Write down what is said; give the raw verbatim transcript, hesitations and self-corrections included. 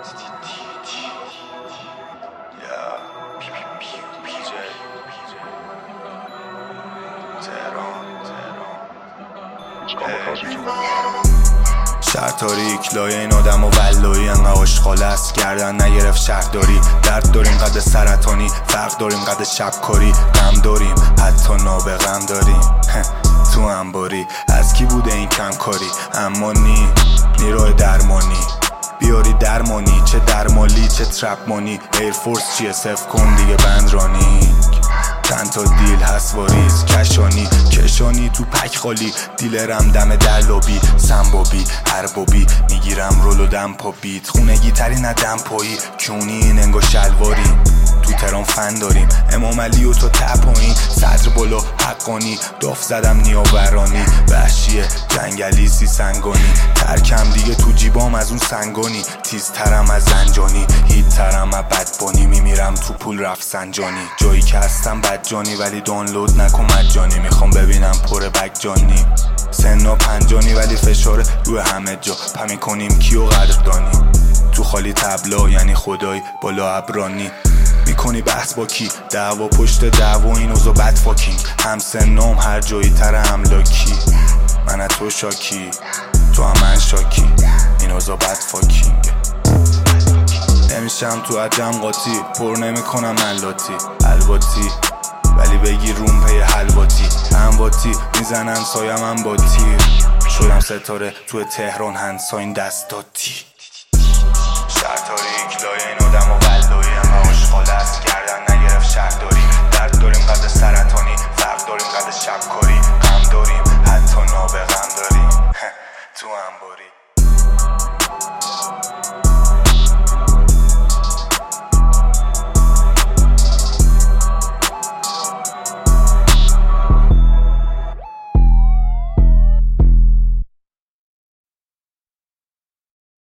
شهر تاریک لایه این آدم و ولایی انقدر آشغال است گردن نگرفت شهرداری. درد داریم قد سرطانی، فرق داریم قد شبکاری. غم داریم حتی نابغم داریم تو انباری. از کی بوده این کم کاری؟ اما نی نیروی درمانی بیاری درمانی، چه درمالی چه ترپمانی. ایرفورس چیه صف کن دیگه بندرانی. چند تا دیل هست واریز کشانی کشانی تو پک خالی. دیلرم دم در لابی سنبابی اربابی میگیرم رول و دم پا بیت خونگی تری نه دم پایی. کونی این انگا شلواری تو ترام فن داریم. امام علی و تو تپایین صدر بالا حقانی. داف زدم نیاورانی وحشیه جنگلی سی سنگانی. ترکم دیگه تو جیبام از اون سنگانی. تیزترم از زنجانی هیت ترم از بدبانی. میمیرم تو پول رفت سنجانی. جایی که هستم بدجانی ولی دانلود نکن مجانی. میخوام ببینم پر بگجانی سنا پنجانی ولی فشار روی همه جا. پمی کنیم کیو قدردانی تو خالی تبلا یعنی خدای بالا ابرانی. میکنی بحث با کی؟ دعوا پشت دعوا این اوزا بد فاکینگ. هم سنام هر جایی تر املاکی. من تو شاکی تو هم من شاکی این اوزا بد فاکینگ. نمیشم تو عجم قاطی پر نمیکنم من لاتی الواتی ولی بگی روم پی حلواتی. همواتی میزنن سایم هم با تیر. شدم ستاره تو تهران هنساین دستاتی. شهر تاریک لایه این آدم و ولایی انقدر آشغال است گردن نگرفت شهرداری. درد داریم قد سرطانی، فرق داریم قد شبکاری. غم داریم حتی نابغم داریم تو انباری.